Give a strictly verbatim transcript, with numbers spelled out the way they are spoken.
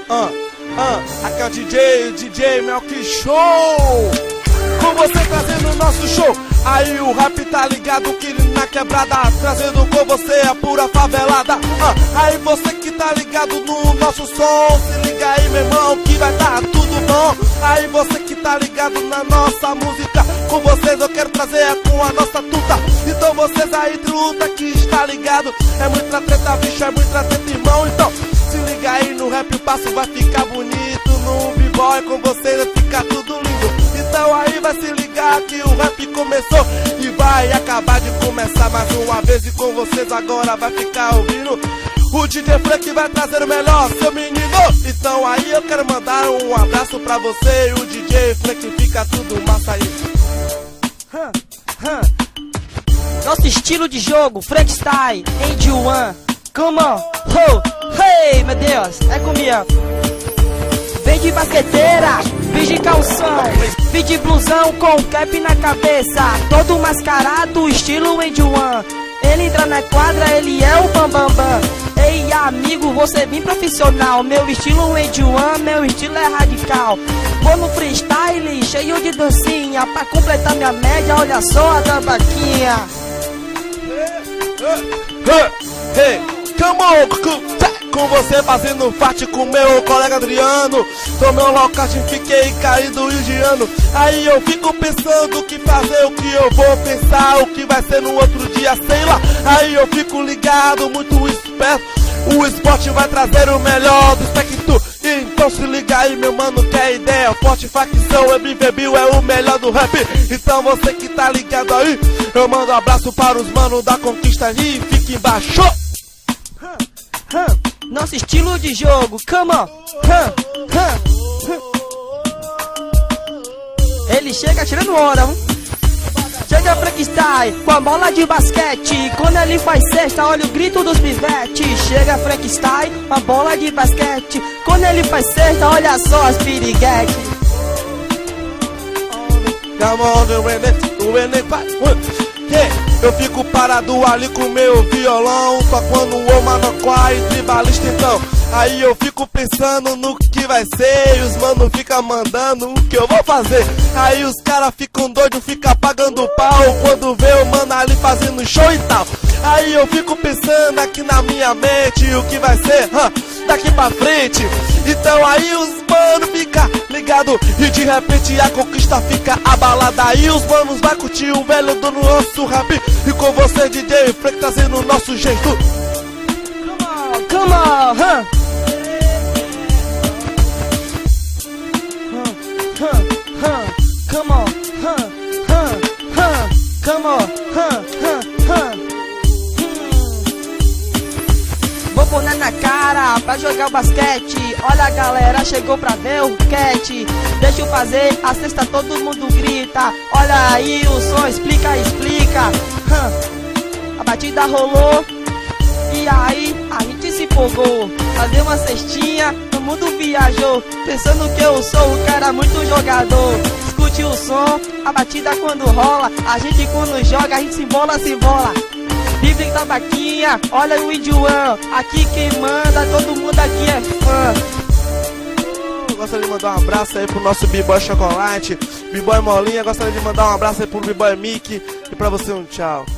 Ah, ah, aqui é o D J, o D J Melk Show. Com você trazendo o nosso show. Aí o rap tá ligado que na quebrada, trazendo com você a pura favelada. Ah, aí você que tá ligado no nosso som, se liga aí meu irmão que vai dar tudo bom. Aí você que tá ligado na nossa música, com vocês eu quero trazer com a nossa tuta. Então vocês aí truta que está ligado, é muita treta bicho, é muita treta irmão. Então se liga aí no rap, o passo vai ficar bonito. No b-boy com vocês vai ficar tudo lindo. Então aí vai se ligar que o rap começou e vai acabar de começar mais uma vez. E com vocês agora vai ficar ouvindo o D J Frank vai trazer o melhor, seu menino. Então aí eu quero mandar um abraço pra você e o D J Frank, fica tudo massa aí. Hum, hum. Nosso estilo de jogo, freestyle, em D um. Come on, ho, hey, meu Deus, é comigo. Vem de basqueteira, vem de calção, vem de blusão com cap na cabeça, todo mascarado, estilo em D um. Ele entra na quadra, ele é o bambambam. Bam, bam. Ei amigo, você é bem profissional, meu estilo em D um, meu estilo é radical. Vou no freestyle, cheio de dancinha, pra completar minha média, olha só a tabaquinha. Hey, come on, com você fazendo parte com meu colega Adriano. Tomei um locate, fiquei caído indiano. Aí eu fico pensando o que fazer, o que eu vou pensar, o que vai ser no outro dia, sei lá. Aí eu fico ligado, muito esperto. O esporte vai trazer o melhor do espectro. Então se liga aí meu mano, que é ideia forte, facção, M V B é o melhor do rap. Então você que tá ligado aí, eu mando um abraço para os manos da conquista e fique embaixo. Nosso estilo de jogo, come on. Ele chega tirando hora, hein? Chega Frankenstein com a bola de basquete. Quando ele faz cesta, olha o grito dos pivetes. Chega Frankenstein com a bola de basquete. Quando ele faz cesta, olha só as piriguetes. Come on, the winner, the winner, yeah. Eu fico parado ali com meu violão, tocando o Manoquá e tribalista então. Aí eu fico pensando no que vai ser, e os mano ficam mandando o que eu vou fazer. Aí os caras ficam doidos, ficam pagando pau quando vê o mano ali fazendo show e tal. Aí eu fico pensando aqui na minha mente o que vai ser huh, daqui pra frente. Então aí os mano fica ligado e de repente a conquista fica abalada. Aí os manos vai curtir o velho do nosso rap. E com você D J Frank trazendo o nosso jeito. Come on, come on, huh? Huh, huh, come on, huh, huh, huh, come on, huh, huh, huh. Vou pôr na cara pra jogar o basquete. Olha galera, chegou pra ver o cat. Deixa eu fazer a cesta, todo mundo grita. Olha aí o som, explica, explica. Hum, a batida rolou e aí a gente se empolgou. Fazer uma cestinha, o mundo viajou, pensando que eu sou um cara muito jogador. Escute o som, a batida quando rola, a gente quando joga, a gente se embola, se embola. Vive tabaquinha, olha o Indiuan, aqui quem manda, todo mundo aqui é fã. Gostaria de mandar um abraço aí pro nosso B-Boy Chocolate, B-Boy Molinha. Gostaria de mandar um abraço aí pro B-Boy Mickey. E pra você um tchau.